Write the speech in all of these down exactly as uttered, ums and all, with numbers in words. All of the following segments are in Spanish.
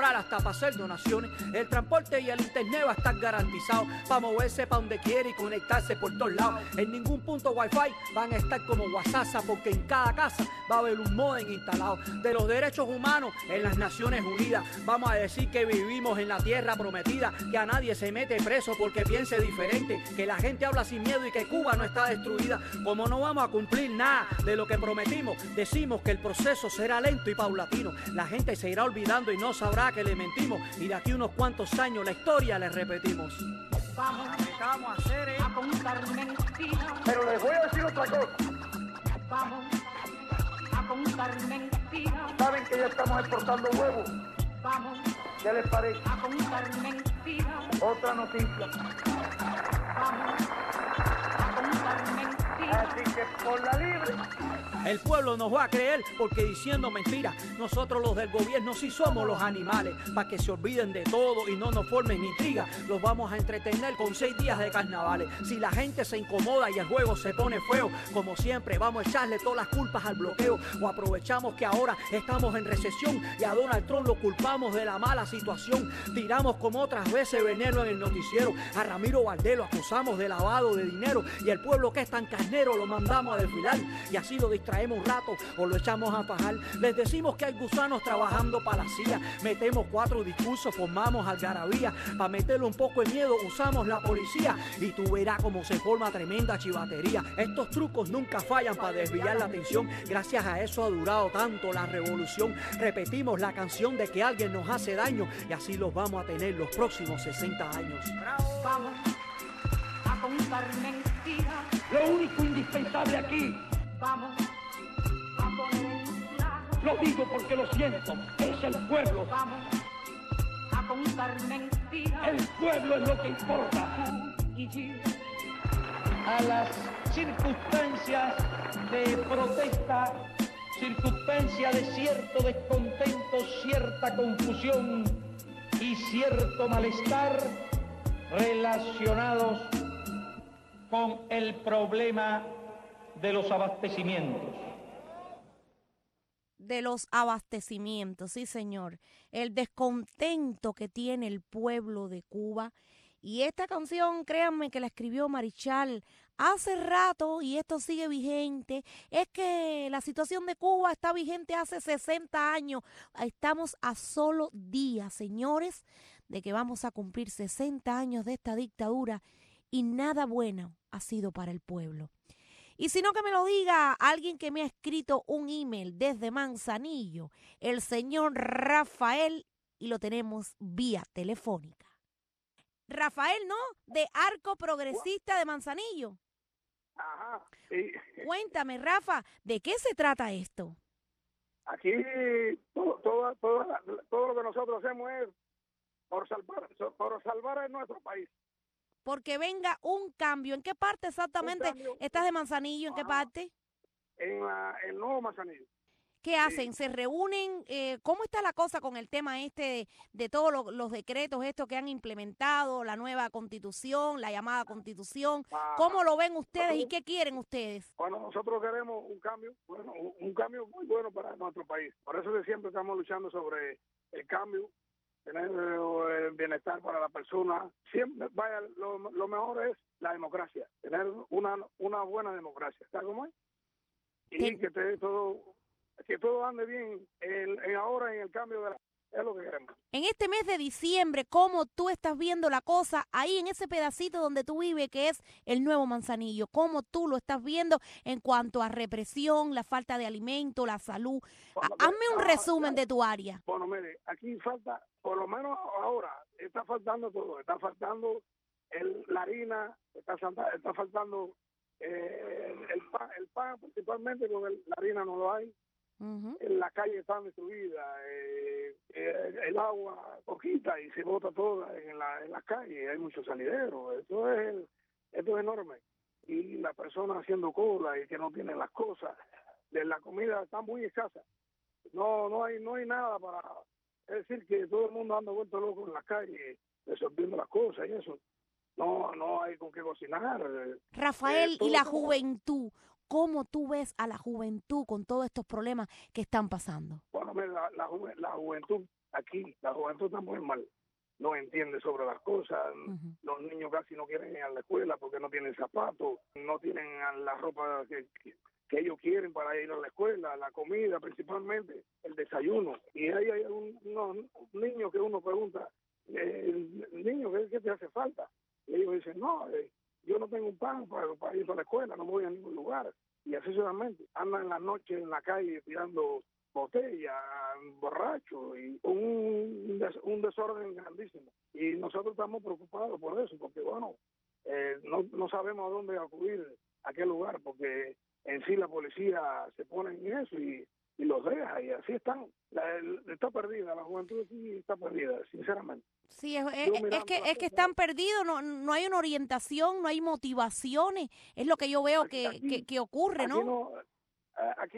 cobrar hasta para hacer donaciones. El transporte y el internet va a estar garantizado para moverse para donde quiere y conectarse por todos lados. En ningún punto wifi van a estar como WhatsApp, porque en cada casa va a haber un modem instalado. De los derechos humanos en las Naciones Unidas vamos a decir que vivimos en la tierra prometida, que a nadie se mete preso porque piense diferente, que la gente habla sin miedo y que Cuba no está destruida. Como no vamos a cumplir nada de lo que prometimos, decimos que el proceso será lento y paulatino. La gente se irá olvidando y no sabrá que le mentimos, y de aquí unos cuantos años la historia le repetimos. Vamos, vamos a hacer eh? a contar mentiras. Pero les voy a decir otra cosa. Vamos a contar mentiras. Saben que ya estamos exportando huevos. Vamos, ¿qué les parece? A contar mentiras. Otra noticia. Vamos a contar mentiras. Así que por la libre. El pueblo nos va a creer porque diciendo mentiras, nosotros los del gobierno sí somos los animales, para que se olviden de todo y no nos formen intriga. Los vamos a entretener con seis días de carnavales. Si la gente se incomoda y el juego se pone feo, como siempre vamos a echarle todas las culpas al bloqueo, o aprovechamos que ahora estamos en recesión y a Donald Trump lo culpamos de la mala situación. Tiramos como otras veces veneno en el noticiero, a Ramiro Valdés lo acusamos de lavado de dinero, y el pueblo que es tan carnero lo mandamos a desfilar, y así lo distraemos un rato o lo echamos a fajar. Les decimos que hay gusanos trabajando para la C I A, metemos cuatro discursos, formamos algarabía, para meterle un poco de miedo usamos la policía, y tú verás cómo se forma tremenda chivatería. Estos trucos nunca fallan para desviar la atención, gracias a eso ha durado tanto la revolución. Repetimos la canción de que alguien nos hace daño, y así los vamos a tener los próximos sesenta años. Vamos a contar mentiras. Lo único indispensable aquí, Vamos a poner en claro. lo digo porque lo siento, es el pueblo. Vamos a contar mentiras. El pueblo es lo que importa. Tú y yo. A las circunstancias de protesta, circunstancias de cierto descontento, cierta confusión y cierto malestar relacionados con el problema de los abastecimientos. De los abastecimientos, sí señor. El descontento que tiene el pueblo de Cuba. Y esta canción, créanme que la escribió Marichal hace rato y esto sigue vigente. Es que la situación de Cuba está vigente hace sesenta años. Estamos a solo días, señores, de que vamos a cumplir sesenta años de esta dictadura y nada bueno ha sido para el pueblo. Y si no, que me lo diga alguien que me ha escrito un email desde Manzanillo, el señor Rafael, y lo tenemos vía telefónica. Rafael, ¿no? De Arco Progresista de Manzanillo. Ajá, sí. Cuéntame, Rafa, ¿de qué se trata esto? Aquí todo, todo, todo, todo lo que nosotros hacemos es por salvar, por salvar a nuestro país. Porque venga un cambio. ¿En qué parte exactamente estás de Manzanillo? ¿En qué parte? En la, el Nuevo Manzanillo. ¿Qué hacen? ¿Se reúnen? Eh, ¿Cómo está la cosa con el tema este de, de todos lo, los decretos estos que han implementado, la nueva constitución, la llamada constitución? ¿Cómo lo ven ustedes y qué quieren ustedes? Bueno, nosotros queremos un cambio, bueno, un cambio muy bueno para nuestro país. Por eso que siempre estamos luchando sobre el cambio, tener el bienestar para la persona. Siempre, vaya, lo, lo mejor es la democracia, tener una, una buena democracia, ¿sabes cómo es? Y ¿Qué? que te, todo... que todo ande bien en, en ahora en el cambio de la, es lo que queremos. En este mes de diciembre, ¿cómo tú estás viendo la cosa ahí en ese pedacito donde tú vives, que es el Nuevo Manzanillo? ¿Cómo tú lo estás viendo en cuanto a represión, la falta de alimento, la salud? Bueno, Hazme un ah, resumen ya, de tu área. Bueno, mire, aquí falta, por lo menos ahora, está faltando todo. Está faltando el, la harina, está, está faltando eh, el, pan, el pan principalmente, con el, la harina no lo hay. Uh-huh. En la calle está destruida, eh, eh, el agua poquita y se bota toda en la en las calles, hay muchos salideros, esto es el, esto es enorme, y las personas haciendo cola y que no tienen las cosas, de la comida está muy escasa, no no hay no hay nada para, es decir que todo el mundo anda vuelto loco en las calles resolviendo las cosas y eso, no no hay con qué cocinar. Rafael, eh, y la juventud, ¿cómo tú ves a la juventud con todos estos problemas que están pasando? Bueno, la, la, la juventud aquí la juventud está muy mal. No entiende sobre las cosas, Ujú. los niños casi no quieren ir a la escuela porque no tienen zapatos, no tienen la ropa que, que, que ellos quieren para ir a la escuela, la comida principalmente, el desayuno. Y ahí hay un, unos niños que uno pregunta, eh, niño, ¿qué, ¿qué te hace falta? Y ellos dicen, no, eh, yo no tengo un pan para, para ir a la escuela, no me voy a ningún lugar. Y así solamente, andan en la noche en la calle tirando botella, borracho y un, des, un desorden grandísimo. Y nosotros estamos preocupados por eso, porque bueno, eh, no, no sabemos a dónde acudir, a qué lugar, porque en sí la policía se pone en eso y, y los deja, y así están. La, el, está perdida, la juventud aquí está perdida, sinceramente. Sí, es, es- Yo es mirando que las es que cosas, están perdidos, no, no hay una orientación, no hay motivaciones, es lo que yo veo aquí, que, que, aquí, que ocurre, aquí ¿no? no, aquí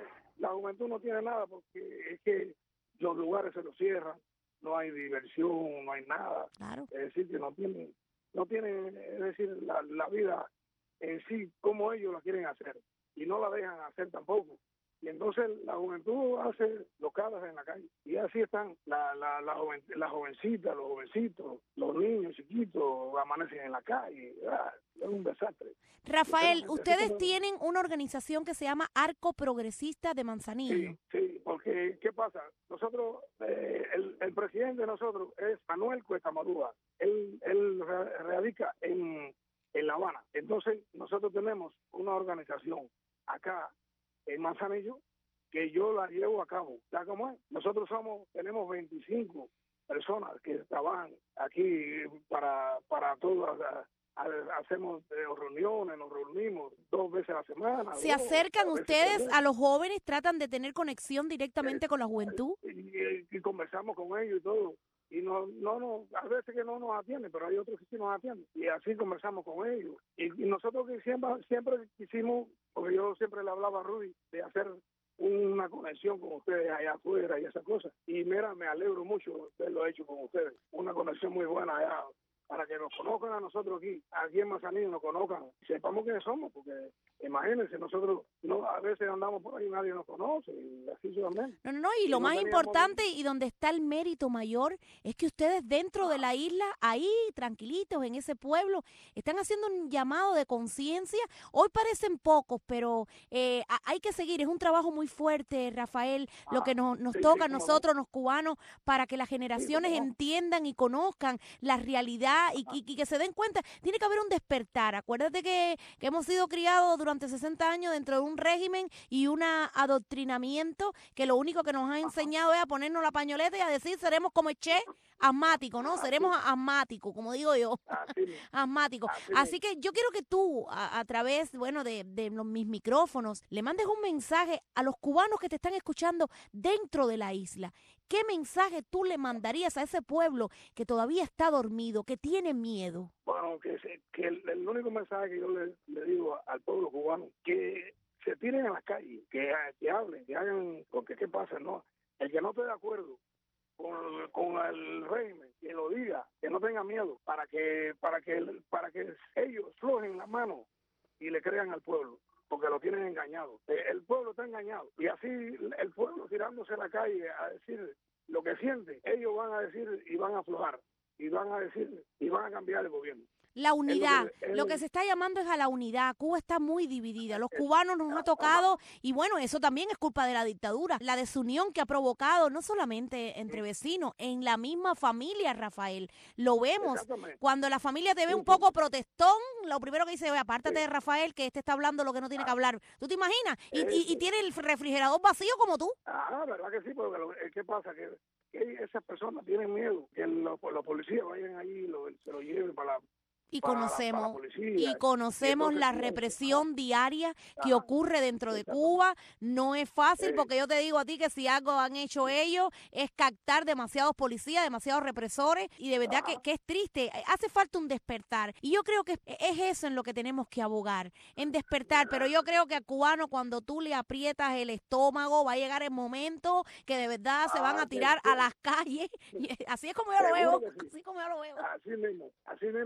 la juventud no tiene nada porque es que los lugares se los cierran, no hay diversión, no hay nada. Claro. Es decir, que no tienen, no tienen, es decir, la, la vida en sí como ellos la quieren hacer y no la dejan hacer tampoco. Y entonces la juventud hace locadas en la calle. Y así están la, la, la, joven, la jovencita, los jovencitos, los niños chiquitos amanecen en la calle. Ah, es un desastre. Rafael, Sinceramente, así ustedes como- tienen una organización que se llama Arco Progresista de Manzanillo. Sí, sí, porque ¿qué pasa? Nosotros, eh, el, el presidente de nosotros es Manuel Cuesta Madúa. Él, él ra- radica en, en La Habana. Entonces, nosotros tenemos una organización acá en Manzanillo que yo la llevo a cabo. ¿Ya cómo es? Nosotros somos, tenemos veinticinco personas que trabajan aquí para, para todas. a- a- Hacemos eh, reuniones, nos reunimos dos veces a la semana. ¿Se dos, acercan a veces ustedes tres. a los jóvenes, tratan de tener conexión directamente con la juventud? y, y- y conversamos con ellos y todo. Y no, no, no, a veces que no nos atienden, pero hay otros que sí nos atienden. Y así conversamos con ellos. Y, y nosotros que siempre, siempre quisimos, porque yo siempre le hablaba a Rudy, de hacer una conexión con ustedes allá afuera y esas cosas. Y mira, me alegro mucho de lo hecho con ustedes. Una conexión muy buena allá, para que nos conozcan a nosotros aquí, aquí en Manzanillo, nos conozcan, sepamos quiénes somos, porque imagínense, nosotros no a veces andamos por ahí y nadie nos conoce, y así solamente. No, no, no, y Y lo no más teníamos- importante y donde está el mérito mayor es que ustedes dentro de la isla, ahí, tranquilitos, en ese pueblo, están haciendo un llamado de conciencia. Hoy parecen pocos, pero eh, a- hay que seguir. Es un trabajo muy fuerte, Rafael, lo que Ah, nos, nos sí, sí, toca a cómo no. nosotros, los cubanos, para que las generaciones cómo no. entiendan y conozcan la realidad y, y- y que se den cuenta. Tiene que haber un despertar. Acuérdate que, que hemos sido criados durante sesenta años dentro de un régimen y un adoctrinamiento que lo único que nos ha enseñado es a ponernos la pañoleta y a decir seremos como el Che, asmáticos, ¿no? Seremos asmáticos, como digo yo, Así mismo, asmáticos. así Así mismo. que yo quiero que tú, a, a través, bueno, de, de los- mis micrófonos, le mandes un mensaje a los cubanos que te están escuchando dentro de la isla. ¿Qué mensaje tú le mandarías a ese pueblo que todavía está dormido, que tiene miedo? Bueno, que, se- que el, el único mensaje que yo le, le digo al pueblo cubano, que se tiren a la calle, que, que hablen, que hagan, porque ¿qué pasa? No, el que no esté de acuerdo con, con el régimen, que lo diga, que no tenga miedo, para que, para que, para que ellos flojen la mano y le crean al pueblo, porque lo tienen engañado. Eh, El pueblo está engañado. Y así el pueblo tirándose a la calle a decir lo que siente, ellos van a decir y van a aflojar, y van a decir y van a cambiar el gobierno. La unidad, es lo lo- que se está llamando es a la unidad. Cuba está muy dividida. Los cubanos nos ha tocado, y bueno, eso también es culpa de la dictadura, la desunión que ha provocado, no solamente entre vecinos, en la misma familia, Rafael. Lo vemos. Exactamente. Cuando la familia te ve Sí, un sí. poco protestón, lo primero que dice, oye, apártate Sí. de Rafael, que este está hablando lo que no tiene que hablar. ¿Tú te imaginas? Y, y- y Eso. tiene el refrigerador vacío como tú. Ah, ¿verdad que sí? Porque lo, eh, ¿qué pasa? Que, que esas personas tienen miedo que los, los policías vayan ahí y lo, se lo lleven para la, Y para la- conocemos, para la policía. y conocemos entonces, la sí, represión diaria que ajá, ocurre dentro de exactamente. Cuba. No es fácil Sí. porque yo te digo a ti que si algo han hecho ellos es captar demasiados policías, demasiados represores y de verdad que, Ajá. que es triste. Hace falta un despertar y yo creo que es, es eso en lo que tenemos que abogar, en despertar. Pero yo creo que al cubano cuando tú le aprietas el estómago va a llegar el momento que de verdad se van Ah, a que tirar sí. a las calles. Y así es como yo lo Seguro veo, que sí. así como yo lo veo. Así mismo, así mismo, tiene, tiene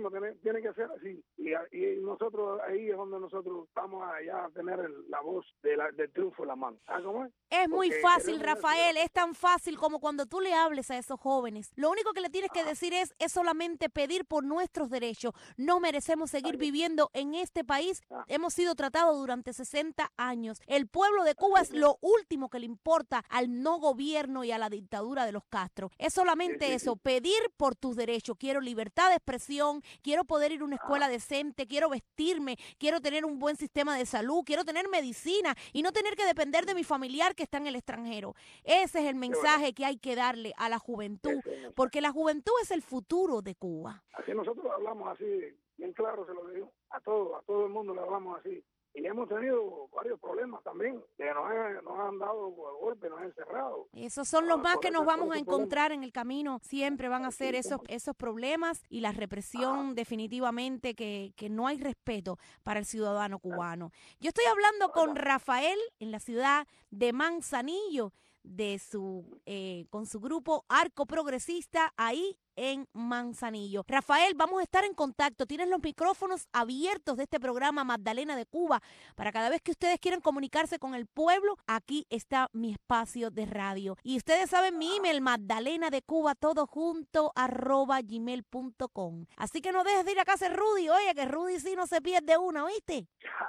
tiene que ser así. Y, y nosotros, ahí es donde nosotros vamos a ya tener el, la voz de la, del triunfo en la mano. ¿Ah, cómo es? Es muy Porque fácil, queremos Rafael, decir- es tan fácil como cuando tú le hables a esos jóvenes. Lo único que le tienes que decir es, es solamente pedir por nuestros derechos. No merecemos seguir viviendo en este país. Ah. Hemos sido tratados durante sesenta años. El pueblo de Cuba es lo último que le importa al no gobierno y a la dictadura de los Castro. Es solamente Sí, sí, eso, pedir por tus derechos. Quiero libertad de expresión, quiero poder ir a una escuela decente, quiero vestirme, quiero tener un buen sistema de salud, quiero tener medicina y no tener que depender de mi familiar que está en el extranjero. Ese es el mensaje que hay que darle a la juventud, Ese es el mensaje. porque la juventud es el futuro de Cuba. Así nosotros hablamos así, bien claro se lo digo, a todo, a todo el mundo le hablamos así. Y hemos tenido varios problemas también, que nos han, nos han dado golpes, nos han encerrado. Esos son los Ah, más por que nos eso- vamos por a esos problemas. encontrar en el camino. Siempre van a ser Sí, esos, como- esos problemas y la represión definitivamente que, que no hay respeto para el ciudadano cubano. Yo estoy hablando con Rafael en la ciudad de Manzanillo, de su eh, con su grupo Arco Progresista ahí en Manzanillo. Rafael, vamos a estar en contacto. Tienes los micrófonos abiertos de este programa Magdalena de Cuba para cada vez que ustedes quieran comunicarse con el pueblo. Aquí está mi espacio de radio. Y ustedes saben mi email, magdalena de cuba todo junto arroba gmail punto com. Así que no dejes de ir a casa de Rudy. Oye, que Rudy sí no se pierde una, ¿oíste?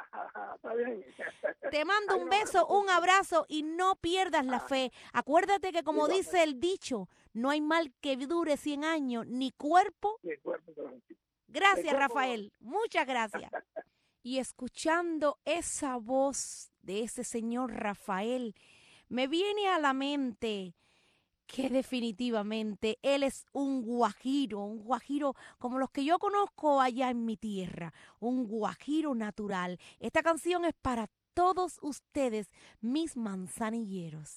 Está bien. Te mando Ay, un no, beso, no, un abrazo y no pierdas la fe. Acuérdate que como Igualmente. dice el dicho, no hay mal que dure cien años, ni cuerpo. Mi cuerpo tranquilo. Gracias, cuerpo- Rafael. Muchas gracias. Y escuchando esa voz de ese señor Rafael, me viene a la mente que definitivamente él es un guajiro, un guajiro como los que yo conozco allá en mi tierra, un guajiro natural. Esta canción es para todos ustedes, mis manzanilleros.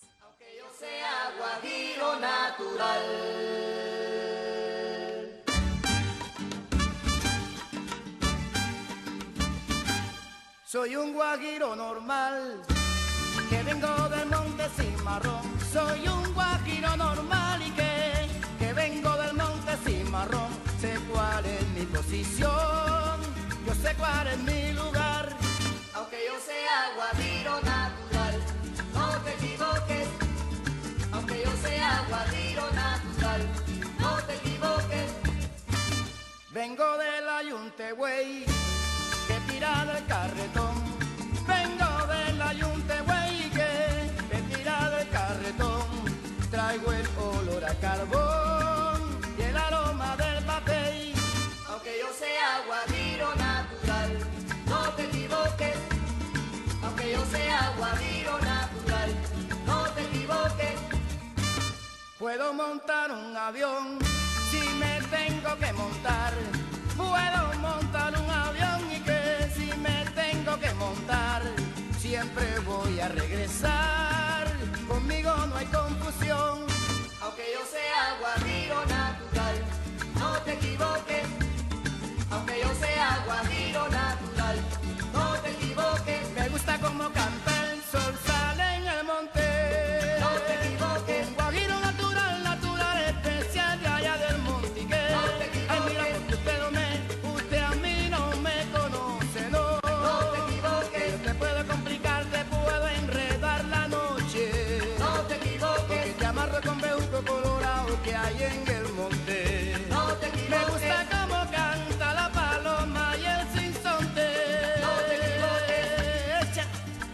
Soy un guajiro normal, que vengo del monte Cimarrón. Soy un guajiro normal y que, que vengo del monte Cimarrón. Sé cuál es mi posición, yo sé cuál es mi lugar. Aunque yo sea guajiro natural, no te equivoques. Aunque yo sea guajiro natural, no te equivoques. Vengo del ayunte, güey, que tira del carretón. Vengo del ayunte, güey, que, que tira del carretón. Traigo el olor a carbón y el aroma del papel. Aunque yo sea guajiro natural, no te equivoques. Aunque yo sea guajiro natural, no te equivoques. Puedo montar un avión si me tengo que montar. Puedo montar un avión y que si me tengo que montar, siempre voy a regresar. Conmigo no hay confusión. Aunque yo sea guajiro natural, no te equivoques. Aunque yo sea guajiro natural, no te equivoques. Me gusta como canta el sol, sale en el monte. No te equivoques. Un guajiro natural, natural, especial de allá del monte. No te equivoques. Ay, mira, porque usted no me, usted a mí no me conoce, no. No te equivoques. Yo te puedo complicar, te puedo enredar la noche. No te equivoques. Porque te amarro con bejuco colorado que hay en el monte. No te equivoques. Me gusta como canta la paloma y el sinsonte. No te equivoques. Echa.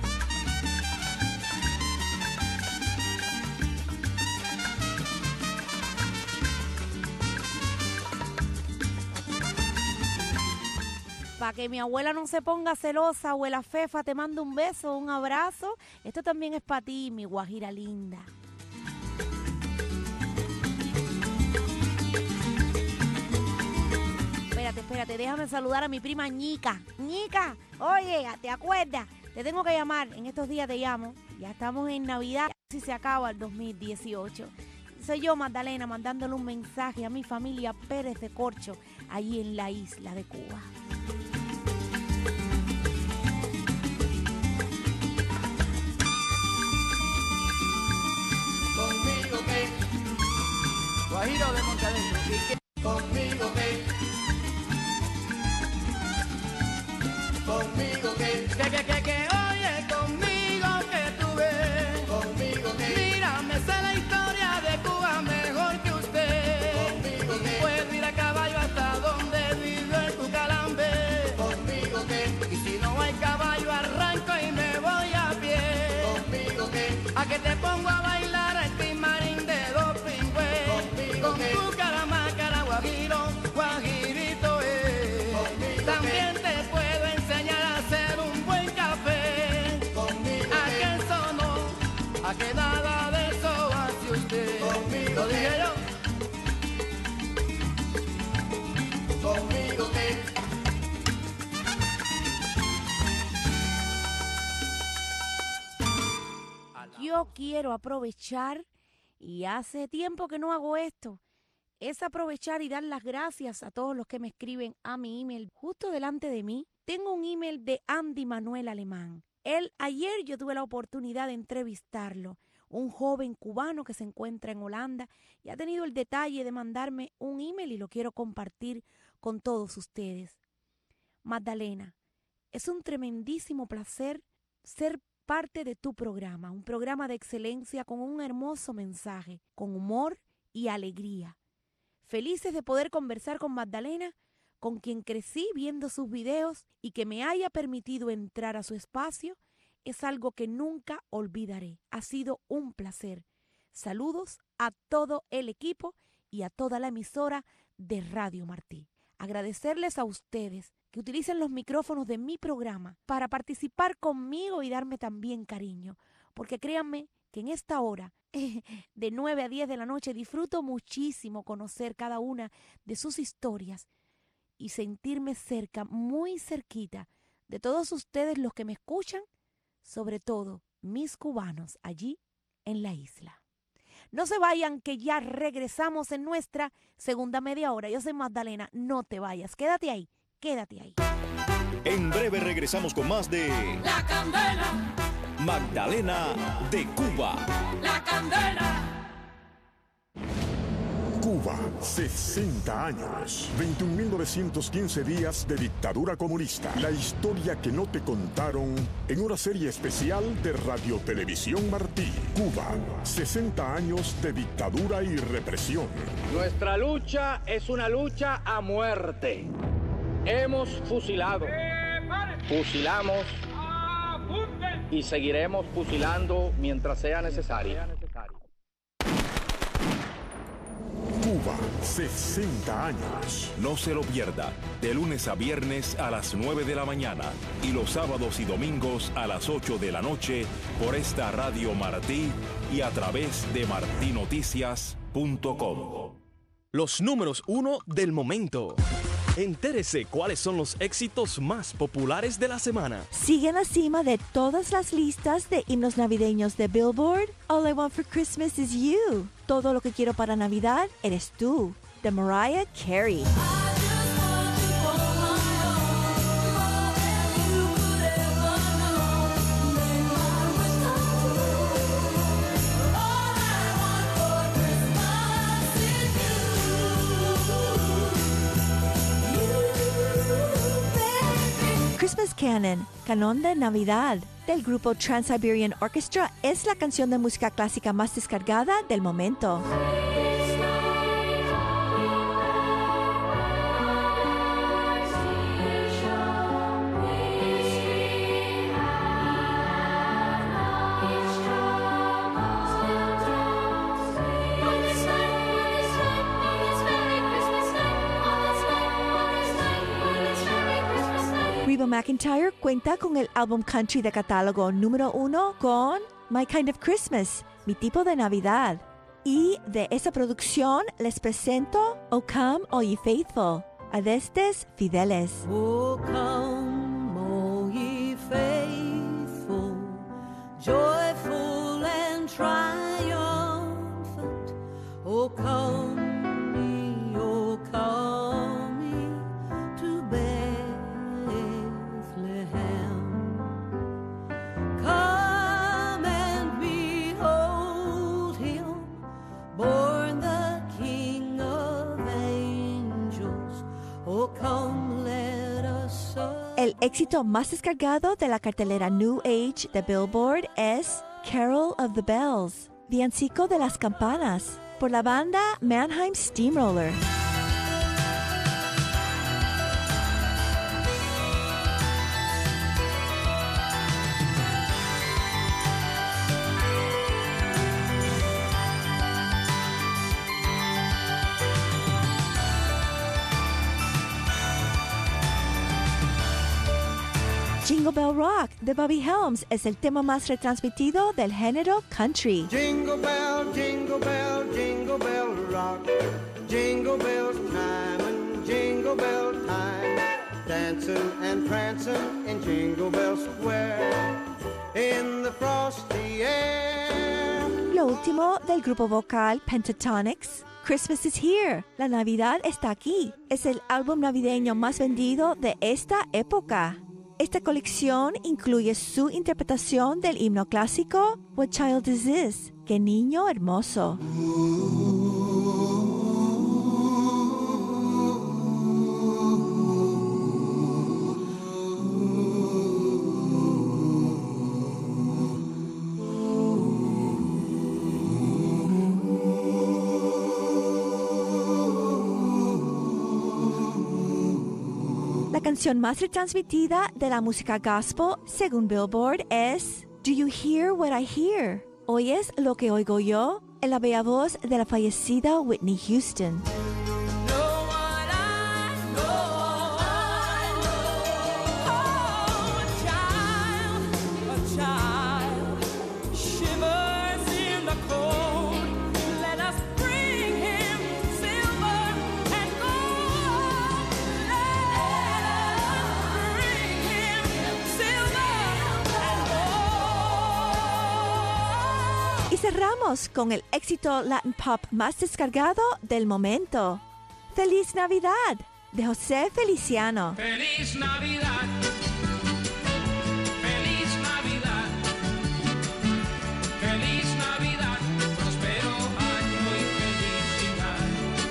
Para que mi abuela no se ponga celosa, abuela Fefa, te mando un beso, un abrazo. Esto también es para ti, mi guajira linda. Espérate, espérate, déjame saludar a mi prima Ñica. Ñica, oye, ¿te acuerdas? Te tengo que llamar, en estos días te llamo. Ya estamos en Navidad, si se acaba el dos mil dieciocho. Soy yo, Magdalena, mandándole un mensaje a mi familia Pérez de Corcho, allí en la isla de Cuba. Conmigo que, guajiro de monte adentro, y que conmigo que, guajiro, guajirito es. También te puedo enseñar a hacer un buen café. A que eso no, a que nada de eso hace usted. Lo dije yo. Conmigo que yo quiero aprovechar, y hace tiempo que no hago esto, es aprovechar y dar las gracias a todos los que me escriben a mi email. Justo delante de mí tengo un email de Andy Manuel Alemán. Él, ayer yo tuve la oportunidad de entrevistarlo, un joven cubano que se encuentra en Holanda y ha tenido el detalle de mandarme un email y lo quiero compartir con todos ustedes. Magdalena, es un tremendísimo placer ser parte de tu programa, un programa de excelencia con un hermoso mensaje, con humor y alegría. Felices de poder conversar con Magdalena, con quien crecí viendo sus videos, y que me haya permitido entrar a su espacio es algo que nunca olvidaré. Ha sido un placer. Saludos a todo el equipo y a toda la emisora de Radio Martí. Agradecerles a ustedes que utilicen los micrófonos de mi programa para participar conmigo y darme también cariño, porque créanme que en esta hora, de nueve a diez de la noche, disfruto muchísimo conocer cada una de sus historias y sentirme cerca, muy cerquita, de todos ustedes los que me escuchan, sobre todo mis cubanos allí en la isla. No se vayan, que ya regresamos en nuestra segunda media hora. Yo soy Magdalena, no te vayas, quédate ahí, quédate ahí. En breve regresamos con más de La Candela, Magdalena de Cuba. La Candela. Cuba, sesenta años, veintiún mil novecientos quince días de dictadura comunista. La historia que no te contaron en una serie especial de Radio Televisión Martí. Cuba, sesenta años de dictadura y represión. Nuestra lucha es una lucha a muerte. Hemos fusilado, fusilamos y seguiremos fusilando mientras sea necesario. Cuba, sesenta años. No se lo pierda, de lunes a viernes a las nueve de la mañana y los sábados y domingos a las ocho de la noche por esta Radio Martí y a través de marti noticias punto com. Los números uno del momento. Entérese cuáles son los éxitos más populares de la semana. Sigue en la cima de todas las listas de himnos navideños de Billboard. All I Want for Christmas is You. Todo lo que quiero para Navidad eres tú, de Mariah Carey. Christmas Canon, Canon de Navidad, del grupo Trans-Siberian Orchestra, es la canción de música clásica más descargada del momento. Reba McEntire cuenta con el álbum country de catálogo número uno con My Kind of Christmas, mi tipo de Navidad. Y de esa producción les presento O Come All Ye Faithful, Adestes Fideles. O come, all ye faithful, joyful and triumphant. O come ye, O come ye to Bethlehem. Come and behold him, born the King of angels. Oh, come, let us serve. El éxito más descargado de la cartelera New Age de Billboard es Carol of the Bells, Villancico de las Campanas, por la banda Mannheim Steamroller. Jingle Bell Rock de Bobby Helms es el tema más retransmitido del género country. Jingle bell, jingle bell, jingle bell rock. Jingle bells time and jingle bell time. Dancing and prancing in Jingle Bell Square. In the frosty air. Lo último del grupo vocal Pentatonix, Christmas is Here. La Navidad está aquí. Es el álbum navideño más vendido de esta época. Esta colección incluye su interpretación del himno clásico What Child Is This? ¡Qué niño hermoso! La canción más retransmitida de la música gospel, según Billboard, es Do You Hear What I Hear? ¿Oyes lo que oigo yo? En la bella voz de la fallecida Whitney Houston. Cerramos con el éxito Latin Pop más descargado del momento. ¡Feliz Navidad! De José Feliciano. ¡Feliz Navidad! ¡Feliz Navidad! ¡Feliz Navidad! ¡Prospero año y felicidad!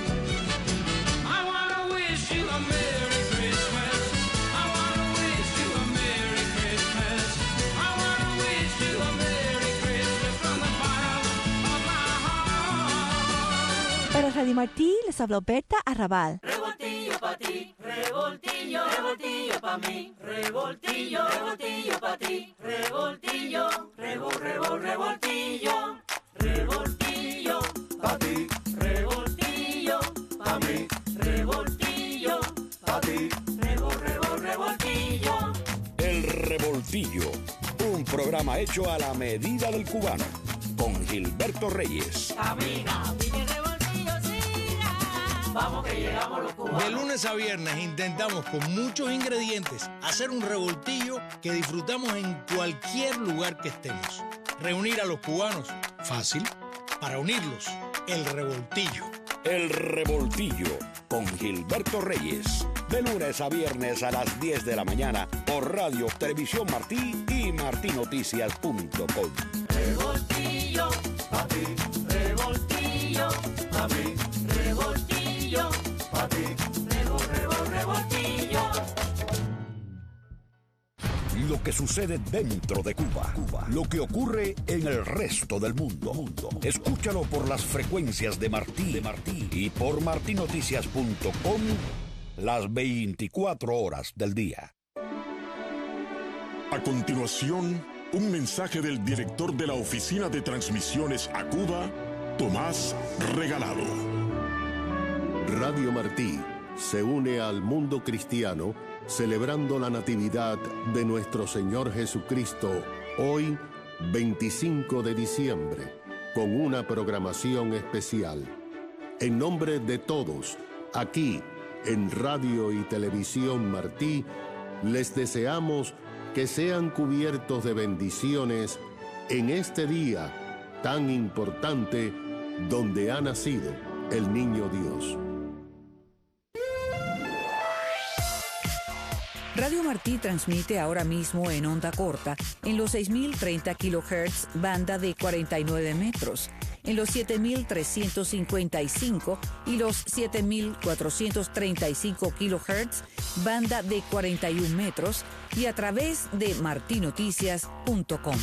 I wanna wish you a Merry Christmas. I wanna wish you a Merry Christmas. I wanna wish you a Merry Christmas from the bottom of my heart. Para Radio Martí les habló Berta Arrabal. Revoltillo pa' ti, revoltillo, revoltillo pa' mí, revoltillo, revoltillo pa' ti, revoltillo, revol, revol, revoltillo, revoltillo pa' ti, revoltillo pa' mí, revoltillo pa' ti, revol, revol, revoltillo. El Revoltillo, un programa hecho a la medida del cubano, con Gilberto Reyes. Camina, pide revoltillo, siga, vamos que llegamos los cubanos. De lunes a viernes intentamos con muchos ingredientes hacer un revoltillo que disfrutamos en cualquier lugar que estemos. Reunir a los cubanos, fácil. Para unirlos, el revoltillo. El Revoltillo, con Gilberto Reyes. De lunes a viernes a las diez de la mañana por Radio Televisión Martí y martinoticias punto com. Revoltillo, pa' ti, revoltillo, pa' mí, revoltillo, pa' ti, revol, revol, revoltillo. Lo que sucede dentro de Cuba, Cuba, lo que ocurre en el resto del mundo. mundo. Escúchalo por las frecuencias de Martí, de Martí y por martinoticias punto com las veinticuatro horas del día. A continuación, un mensaje del director de la Oficina de Transmisiones a Cuba, Tomás Regalado. Radio Martí se une al mundo cristiano celebrando la Natividad de nuestro Señor Jesucristo hoy, veinticinco de diciembre, con una programación especial. En nombre de todos, aquí en Radio y Televisión Martí, les deseamos que sean cubiertos de bendiciones en este día tan importante donde ha nacido el Niño Dios. Radio Martí transmite ahora mismo en onda corta en los seis mil treinta kilohertz, banda de cuarenta y nueve metros, en los siete mil trescientos cincuenta y cinco y los siete mil cuatrocientos treinta y cinco kilohertz, banda de cuarenta y un metros, y a través de martinoticias punto com.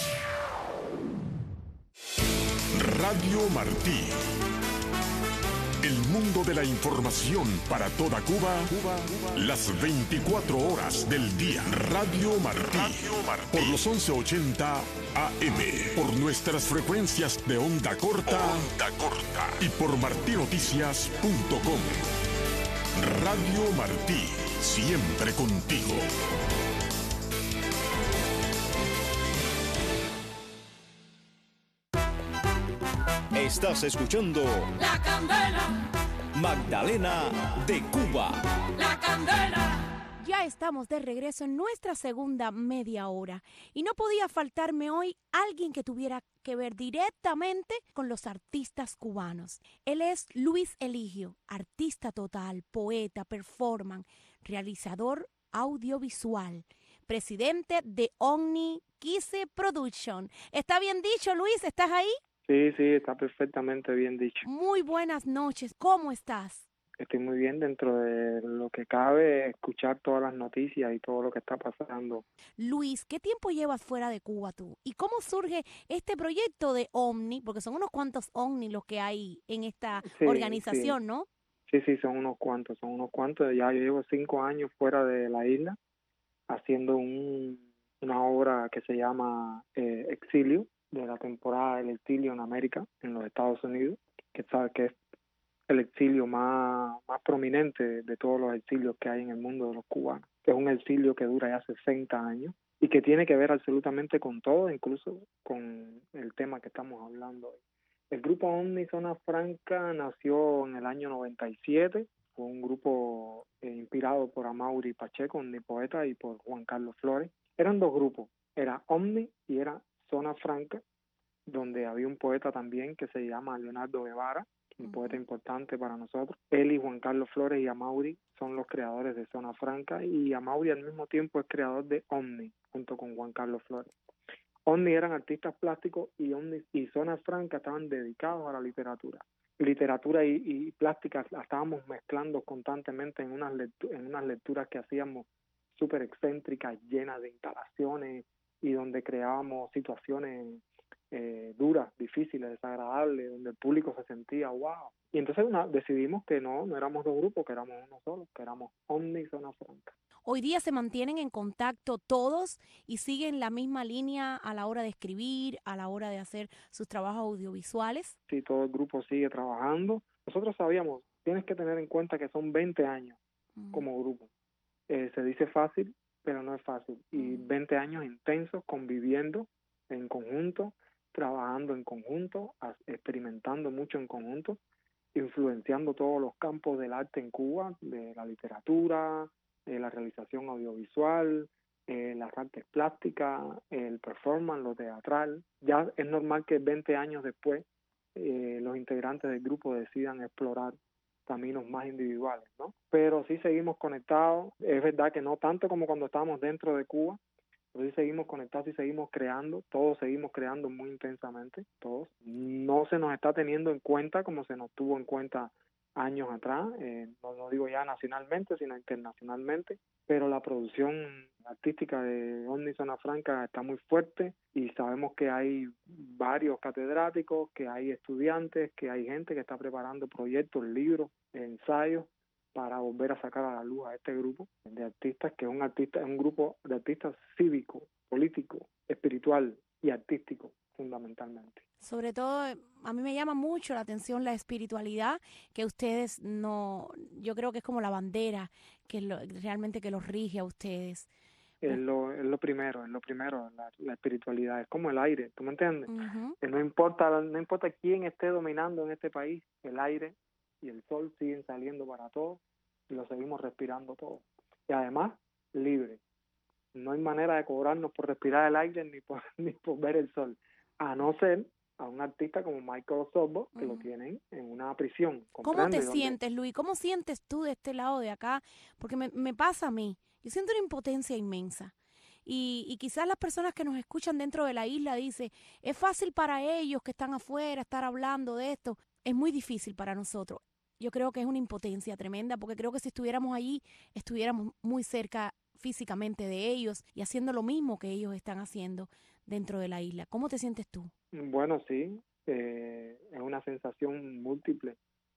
Radio Martí. El mundo de la información para toda Cuba, Cuba, Cuba. Las veinticuatro horas del día. Radio Martí. Radio Martí. Por los once ochenta A M. Por nuestras frecuencias de onda corta. Onda corta. Y por martí noticias punto com. Radio Martí. Siempre contigo. Estás escuchando La Candela, Magdalena de Cuba. La Candela. Ya estamos de regreso en nuestra segunda media hora y no podía faltarme hoy alguien que tuviera que ver directamente con los artistas cubanos. Él es Luis Eligio, artista total, poeta, performance, realizador audiovisual, presidente de Omni Quise Production. ¿Está bien dicho, Luis? ¿Estás ahí? Sí, sí, está perfectamente bien dicho. Muy buenas noches. ¿Cómo estás? Estoy muy bien dentro de lo que cabe, escuchar todas las noticias y todo lo que está pasando. Luis, ¿qué tiempo llevas fuera de Cuba tú? ¿Y cómo surge este proyecto de Omni? Porque son unos cuantos Omni los que hay en esta Sí, organización, sí. ¿no? Sí, sí, son unos cuantos, son unos cuantos. Ya yo llevo cinco años fuera de la isla haciendo un, una obra que se llama eh, Exilio, de la temporada del exilio en América, en los Estados Unidos, que sabe que es el exilio más, más prominente de todos los exilios que hay en el mundo de los cubanos, que es un exilio que dura ya sesenta años y que tiene que ver absolutamente con todo, incluso con el tema que estamos hablando hoy. El grupo Omni Zona Franca nació en el año noventa y siete, fue un grupo eh, inspirado por Amaury Pacheco, un poeta, y por Juan Carlos Flores. Eran dos grupos, era Omni y era Zona Franca, donde había un poeta también que se llama Leonardo Guevara, un poeta importante para nosotros. Él y Juan Carlos Flores y Amaury son los creadores de Zona Franca, y Amaury al mismo tiempo es creador de Omni, junto con Juan Carlos Flores. Omni eran artistas plásticos y Omni y Zona Franca estaban dedicados a la literatura. Literatura y, y plástica la estábamos mezclando constantemente en unas, lectu- en unas lecturas que hacíamos súper excéntricas, llenas de instalaciones, y donde creábamos situaciones eh, duras, difíciles, desagradables, donde el público se sentía wow. Y entonces una, decidimos que no, no éramos dos grupos, que éramos uno solo, que éramos Omni y Zona Franca. Hoy día se mantienen en contacto todos y siguen la misma línea a la hora de escribir, a la hora de hacer sus trabajos audiovisuales. Sí, todo el grupo sigue trabajando. Nosotros sabíamos, tienes que tener en cuenta que son veinte años mm. como grupo. Eh, se dice fácil, pero no es fácil. Y veinte años intensos, conviviendo en conjunto, trabajando en conjunto, experimentando mucho en conjunto, influenciando todos los campos del arte en Cuba, de la literatura, eh, la realización audiovisual, eh, las artes plásticas, el performance, lo teatral. Ya es normal que veinte años después eh, los integrantes del grupo decidan explorar caminos más individuales, ¿no? Pero sí seguimos conectados. Es verdad que no tanto como cuando estábamos dentro de Cuba, pero sí seguimos conectados y seguimos creando. Todos seguimos creando muy intensamente, todos. No se nos está teniendo en cuenta como se nos tuvo en cuenta años atrás, eh, no, no digo ya nacionalmente, sino internacionalmente, pero la producción artística de Omni Zona Franca está muy fuerte, y sabemos que hay varios catedráticos, que hay estudiantes, que hay gente que está preparando proyectos, libros, ensayos, para volver a sacar a la luz a este grupo de artistas, que es un artista, es un grupo de artistas cívico, político, espiritual y artístico, fundamentalmente. Sobre todo, a mí me llama mucho la atención la espiritualidad, que ustedes no, yo creo que es como la bandera que lo, realmente que los rige a ustedes. Es lo, es lo primero, es lo primero, la, la espiritualidad, es como el aire, ¿tú me entiendes? Uh-huh. Que no importa, no importa quién esté dominando en este país, el aire y el sol siguen saliendo para todos y lo seguimos respirando todos. Y además, libre. No hay manera de cobrarnos por respirar el aire ni por, ni por ver el sol, a no ser a un artista como Michael Osorbo, que uh-huh. lo tienen en una prisión. ¿Cómo te sientes, Luis? ¿Cómo sientes tú de este lado de acá? Porque me, me pasa a mí. Yo siento una impotencia inmensa. Y, y quizás las personas que nos escuchan dentro de la isla dicen, es fácil para ellos que están afuera estar hablando de esto. Es muy difícil para nosotros. Yo creo que es una impotencia tremenda, porque creo que si estuviéramos allí, estuviéramos muy cerca físicamente de ellos y haciendo lo mismo que ellos están haciendo dentro de la isla. ¿Cómo te sientes tú? Bueno, sí, eh, es una sensación múltiple.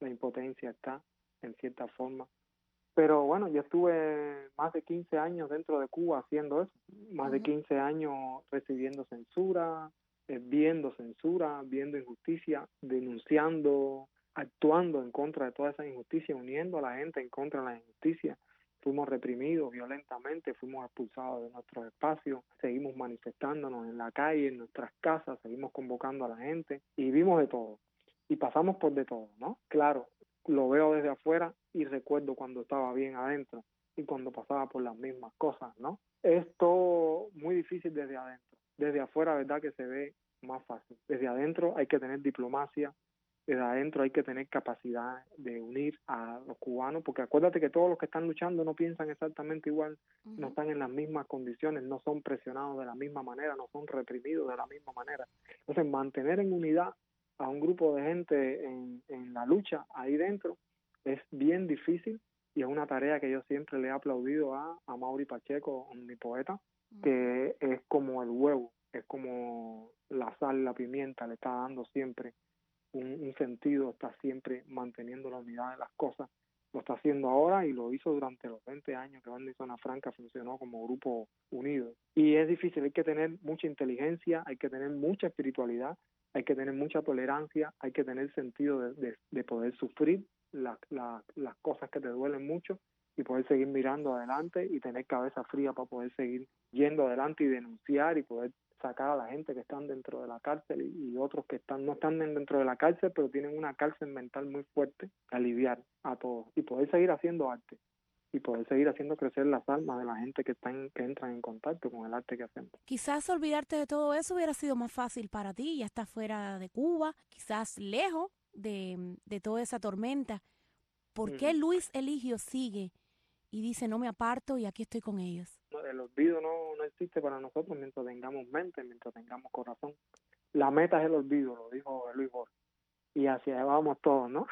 la impotencia está, en cierta forma. Pero bueno, yo estuve más de quince años dentro de Cuba haciendo eso, más de quince años recibiendo censura, eh, viendo censura, viendo injusticia, denunciando, actuando en contra de toda esa injusticia, uniendo a la gente en contra de la injusticia. Fuimos reprimidos violentamente, fuimos expulsados de nuestros espacios, seguimos manifestándonos en la calle, en nuestras casas, seguimos convocando a la gente y vimos de todo y pasamos por de todo, ¿no? Claro, lo veo desde afuera y recuerdo cuando estaba bien adentro y cuando pasaba por las mismas cosas, ¿no? Es todo muy difícil desde adentro. Desde afuera, verdad que se ve más fácil. Desde adentro hay que tener diplomacia, desde adentro hay que tener capacidad de unir a los cubanos, porque acuérdate que todos los que están luchando no piensan exactamente igual, uh-huh. no están en las mismas condiciones, no son presionados de la misma manera, no son reprimidos de la misma manera. Entonces, mantener en unidad a un grupo de gente en, en la lucha ahí dentro es bien difícil y es una tarea que yo siempre le he aplaudido a, a Mauri Pacheco, mi poeta, uh-huh. que es como el huevo, es como la sal, la pimienta, le está dando siempre Un, un sentido, está siempre manteniendo la unidad de las cosas. Lo está haciendo ahora y lo hizo durante los veinte años que Banda y Zona Franca funcionó como grupo unido. Y es difícil, hay que tener mucha inteligencia, hay que tener mucha espiritualidad, hay que tener mucha tolerancia, hay que tener sentido de, de, de poder sufrir la, la, las cosas que te duelen mucho y poder seguir mirando adelante y tener cabeza fría para poder seguir yendo adelante y denunciar y poder sacar a la gente que están dentro de la cárcel y, y otros que están no están dentro de la cárcel pero tienen una cárcel mental muy fuerte, aliviar a todos y poder seguir haciendo arte y poder seguir haciendo crecer las almas de la gente que están que entran en contacto con el arte que hacemos. Quizás olvidarte de todo eso hubiera sido más fácil para ti, ya estás fuera de Cuba, quizás lejos de, de toda esa tormenta. ¿Por mm. qué Luis Eligio sigue y dice no me aparto y aquí estoy con ellos? El olvido no, no existe para nosotros mientras tengamos mente, mientras tengamos corazón. La meta es el olvido, lo dijo Luis Borges. Y hacia allá vamos todos, ¿no?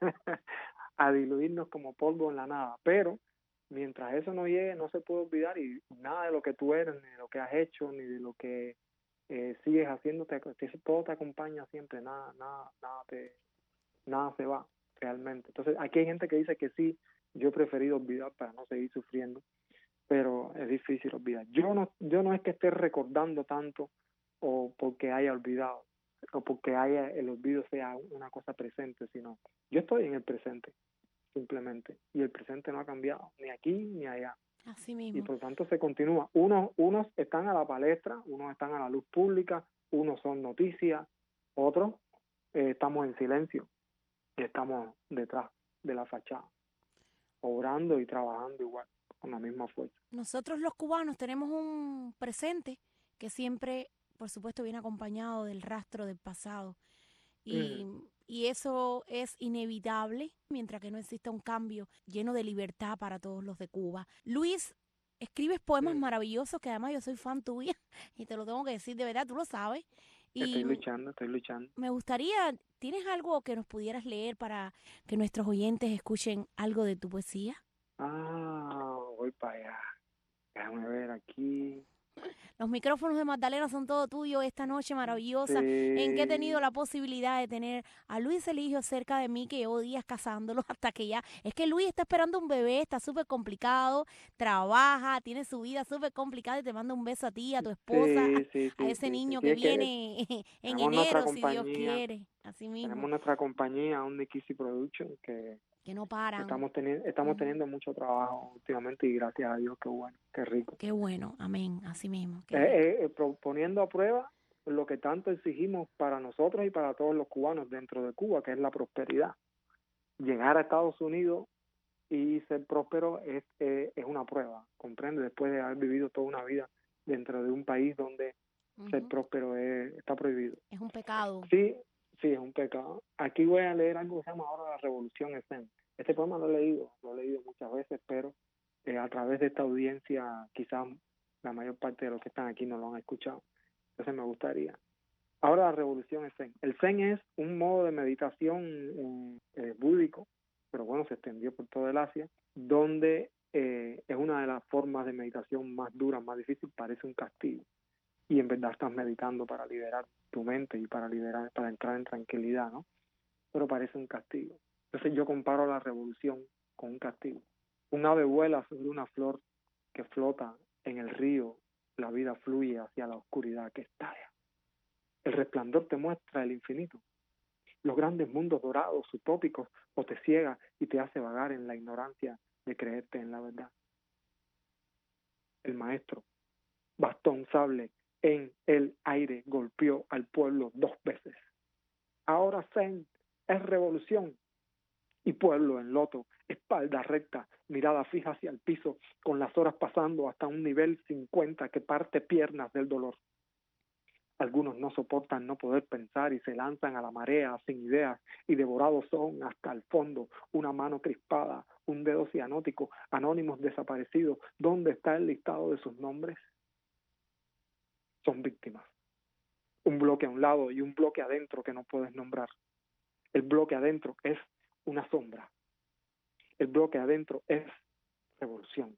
A diluirnos como polvo en la nada. Pero mientras eso no llegue, no se puede olvidar y nada de lo que tú eres, ni de lo que has hecho, ni de lo que eh, sigues haciendo, te, todo te acompaña siempre, nada, nada, nada, te, nada se va realmente. Entonces, aquí hay gente que dice que sí, yo he preferido olvidar para no seguir sufriendo, pero es difícil olvidar. Yo no, yo no es que esté recordando tanto o porque haya olvidado o porque haya el olvido sea una cosa presente, sino yo estoy en el presente simplemente y el presente no ha cambiado ni aquí ni allá. Así mismo. Y por tanto se continúa. Unos, unos están a la palestra, unos están a la luz pública, unos son noticias, otros eh, estamos en silencio y estamos detrás de la fachada, obrando y trabajando igual, con la misma fuerza. Nosotros los cubanos tenemos un presente que siempre, por supuesto, viene acompañado del rastro del pasado. Y, mm. y eso es inevitable mientras que no exista un cambio lleno de libertad para todos los de Cuba. Luis, escribes poemas mm. maravillosos que además yo soy fan tuya y te lo tengo que decir de verdad, tú lo sabes. Y estoy luchando, estoy luchando. Me gustaría, ¿tienes algo que nos pudieras leer para que nuestros oyentes escuchen algo de tu poesía? Ah, voy para allá. Déjame ver aquí. Los micrófonos de Magdalena son todo tuyo esta noche maravillosa, sí. En que he tenido la posibilidad de tener a Luis Eligio cerca de mí, que llevo días casándolo hasta que ya... Es que Luis está esperando un bebé, está súper complicado, trabaja, tiene su vida súper complicada y te manda un beso a ti, a tu esposa, sí, sí, sí, a ese sí, niño sí, que sí, viene que en enero, si Dios quiere. Así mismo. Tenemos nuestra compañía, Undikisi Production, que... que no paran. Estamos teniendo, estamos teniendo mucho trabajo últimamente y gracias a Dios, qué bueno, qué rico. Qué bueno, amén, así mismo. Eh, eh, eh, poniendo a prueba lo que tanto exigimos para nosotros y para todos los cubanos dentro de Cuba, que es la prosperidad. Llegar a Estados Unidos y ser próspero es, eh, es una prueba, comprende, después de haber vivido toda una vida dentro de un país donde uh-huh. ser próspero es, está prohibido. Es un pecado. Sí, sí, es un pecado. Aquí voy a leer algo que se llama ahora La Revolución Esen. Este poema lo he leído, lo he leído muchas veces, pero eh, a través de esta audiencia quizás la mayor parte de los que están aquí no lo han escuchado. Entonces me gustaría. Ahora La Revolución Zen. El Zen es un modo de meditación eh, búdico, pero bueno, se extendió por todo el Asia, donde eh, es una de las formas de meditación más duras, más difícil, parece un castigo. Y en verdad estás meditando para liberar tu mente y para liberar, para entrar en tranquilidad, ¿no? Pero parece un castigo. Entonces yo comparo la revolución con un castigo. Un ave vuela sobre una flor que flota en el río, la vida fluye hacia la oscuridad que estalla. El resplandor te muestra el infinito. Los grandes mundos dorados, utópicos, o te ciega y te hace vagar en la ignorancia de creerte en la verdad. El maestro, bastón sable en el aire, golpeó al pueblo dos veces. Ahora Zen es revolución. Y pueblo en loto, espalda recta, mirada fija hacia el piso, con las horas pasando hasta un nivel cincuenta que parte piernas del dolor. Algunos no soportan no poder pensar y se lanzan a la marea sin ideas y devorados son hasta el fondo, una mano crispada, un dedo cianótico, anónimos desaparecidos. ¿Dónde está el listado de sus nombres? Son víctimas. Un bloque a un lado y un bloque adentro que no puedes nombrar. El bloque adentro es una sombra. El bloque adentro es revolución.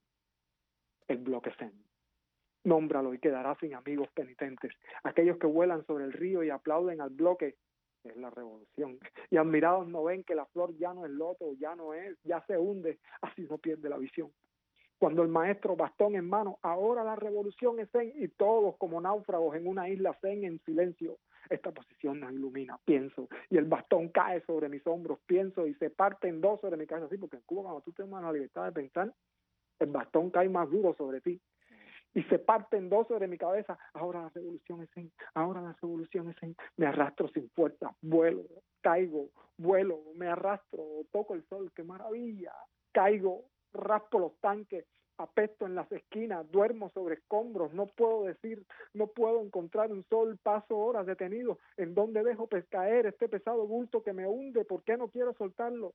El bloque Zen. Nómbralo y quedará sin amigos penitentes. Aquellos que vuelan sobre el río y aplauden al bloque es la revolución. Y admirados no ven que la flor ya no es loto, ya no es, ya se hunde, así no pierde la visión. Cuando el maestro bastón en mano, ahora la revolución es Zen y todos como náufragos en una isla Zen en silencio. Esta posición nos ilumina, pienso, y el bastón cae sobre mis hombros, pienso, y se parte en dos sobre mi cabeza, así, porque en Cuba cuando tú tienes la libertad de pensar, el bastón cae más duro sobre ti, y se parte en dos sobre mi cabeza. Ahora la revolución es Zen, ahora la revolución es Zen. Me arrastro sin fuerza, vuelo, caigo, vuelo, me arrastro, toco el sol, qué maravilla, caigo, raspo los tanques, apesto en las esquinas, duermo sobre escombros, no puedo decir, no puedo encontrar un sol, paso horas detenido, ¿en dónde dejo caer este pesado bulto que me hunde? ¿Por qué no quiero soltarlo?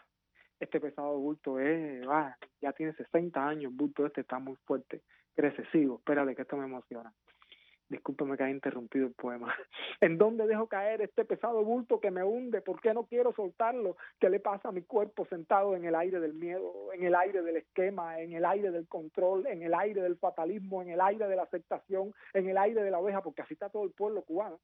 Este pesado bulto es, ah, ya tiene sesenta años, el bulto este está muy fuerte, crece, sigo, espérate que esto me emociona. Discúlpeme que haya interrumpido el poema. ¿En dónde dejo caer este pesado bulto que me hunde? ¿Por qué no quiero soltarlo? ¿Qué le pasa a mi cuerpo sentado en el aire del miedo, en el aire del esquema, en el aire del control, en el aire del fatalismo, en el aire de la aceptación, en el aire de la oveja? Porque así está todo el pueblo cubano.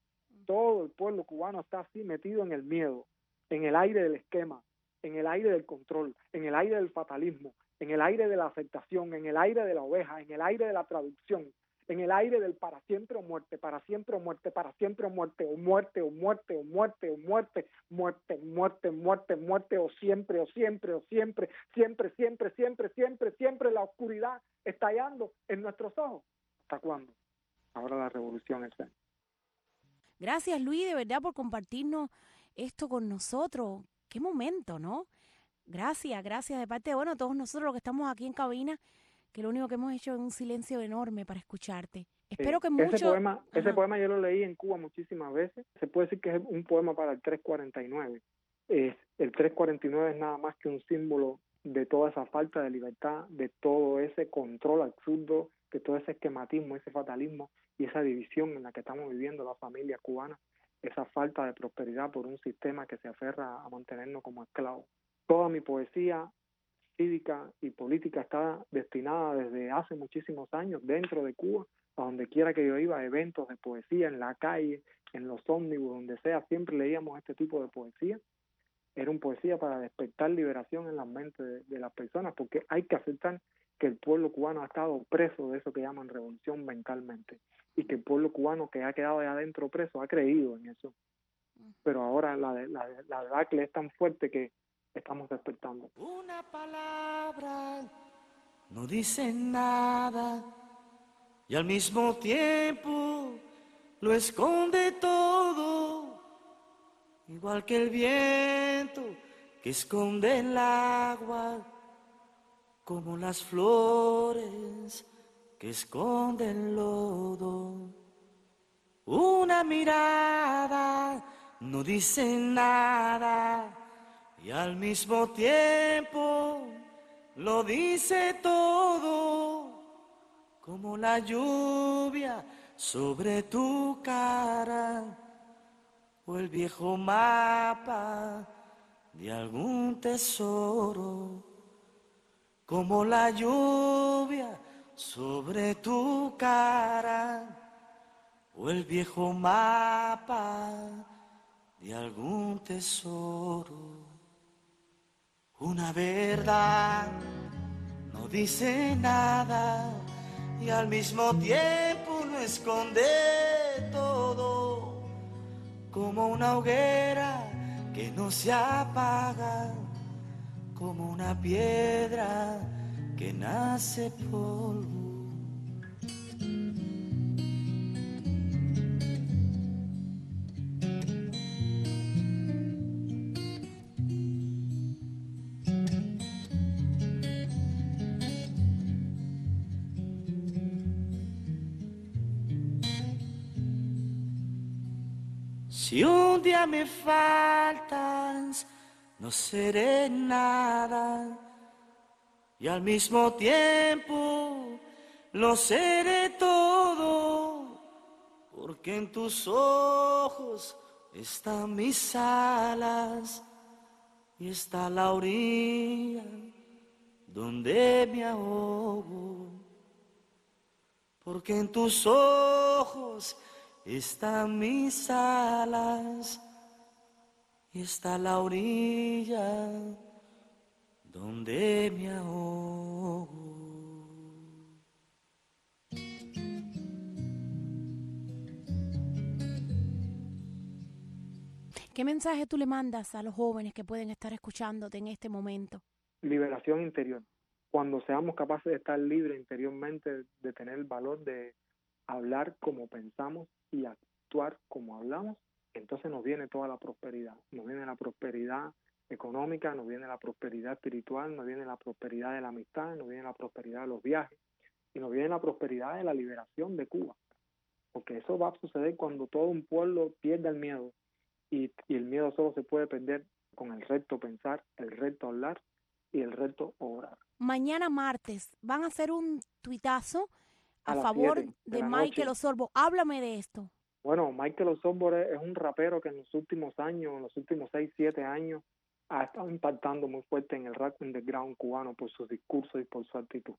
Todo el pueblo cubano está así metido en el miedo, en el aire del esquema, en el aire del control, en el aire del fatalismo, en el aire de la aceptación, en el aire de la oveja, en el aire de la traducción, en el aire del para siempre o muerte, para siempre o muerte, para siempre o muerte, o muerte, o muerte, o muerte, o muerte, muerte, muerte, muerte, muerte, o siempre, o siempre, o siempre, siempre, siempre, siempre, siempre, siempre la oscuridad estallando en nuestros ojos. ¿Hasta cuándo? Ahora la revolución es Zen. Gracias, Luis, de verdad, por compartirnos esto con nosotros. Qué momento, ¿no? Gracias, gracias de parte de, bueno, todos nosotros los que estamos aquí en cabina, que lo único que hemos hecho es un silencio enorme para escucharte. Espero que mucho... Ese poema, ese poema yo lo leí en Cuba muchísimas veces. Se puede decir que es un poema para el tres cuarenta y nueve. Es, el tres cuarenta y nueve es nada más que un símbolo de toda esa falta de libertad, de todo ese control absurdo, de todo ese esquematismo, ese fatalismo y esa división en la que estamos viviendo la familia cubana, esa falta de prosperidad por un sistema que se aferra a mantenernos como esclavos. Toda mi poesía cívica y política está destinada desde hace muchísimos años dentro de Cuba, a donde quiera que yo iba, a eventos de poesía, en la calle, en los ómnibus, donde sea, siempre leíamos este tipo de poesía. Era una poesía para despertar liberación en la mente de, de las personas, porque hay que aceptar que el pueblo cubano ha estado preso de eso que llaman revolución mentalmente, y que el pueblo cubano que ha quedado ahí adentro preso ha creído en eso. Pero ahora la, la, la debacle es tan fuerte que estamos despertando. Una palabra no dice nada y al mismo tiempo lo esconde todo, igual que el viento que esconde el agua, como las flores que esconden el lodo. Una mirada no dice nada y al mismo tiempo lo dice todo, como la lluvia sobre tu cara o el viejo mapa de algún tesoro, como la lluvia sobre tu cara o el viejo mapa de algún tesoro. Una verdad no dice nada y al mismo tiempo lo esconde todo, como una hoguera que no se apaga, como una piedra que nace polvo. Si un día me faltas, no seré nada y al mismo tiempo lo seré todo, porque en tus ojos están mis alas y está la orilla donde me ahogo, porque en tus ojos están mis alas y está la orilla donde me ahogo. ¿Qué mensaje tú le mandas a los jóvenes que pueden estar escuchándote en este momento? Liberación interior. Cuando seamos capaces de estar libres interiormente, de tener el valor de hablar como pensamos y actuar como hablamos, entonces nos viene toda la prosperidad. Nos viene la prosperidad económica, nos viene la prosperidad espiritual, nos viene la prosperidad de la amistad, nos viene la prosperidad de los viajes y nos viene la prosperidad de la liberación de Cuba. Porque eso va a suceder cuando todo un pueblo pierda el miedo y, y el miedo solo se puede perder con el recto pensar, el recto hablar y el recto orar. Mañana martes van a hacer un tuitazo a, A favor siete de de la Michael noche. Osorbo. Háblame de esto. Bueno, Michael Osorbo es un rapero que en los últimos años, en los últimos seis, siete años, ha estado impactando muy fuerte en el rap underground cubano por sus discursos y por su actitud.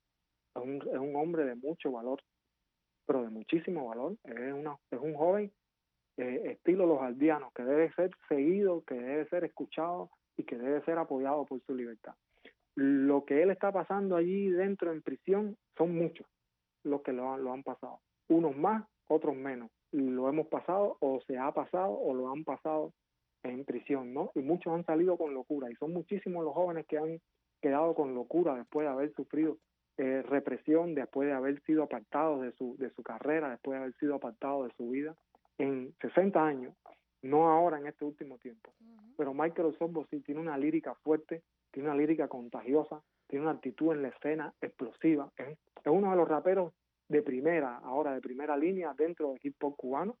Es un, es un hombre de mucho valor, pero de muchísimo valor. Es, una, es un joven eh, estilo Los Aldeanos, que debe ser seguido, que debe ser escuchado y que debe ser apoyado por su libertad. Lo que él está pasando allí dentro en prisión son muchos los que lo han, lo han pasado. Unos más, otros menos. Lo hemos pasado o se ha pasado o lo han pasado en prisión, ¿no? Y muchos han salido con locura y son muchísimos los jóvenes que han quedado con locura después de haber sufrido eh, represión, después de haber sido apartados de su, de su carrera, después de haber sido apartados de su vida en sesenta años, no ahora en este último tiempo. Uh-huh. Pero Michael Osorbo sí tiene una lírica fuerte, tiene una lírica contagiosa, tiene una actitud en la escena explosiva, es, es uno de los raperos de primera, ahora de primera línea dentro del hip hop cubano,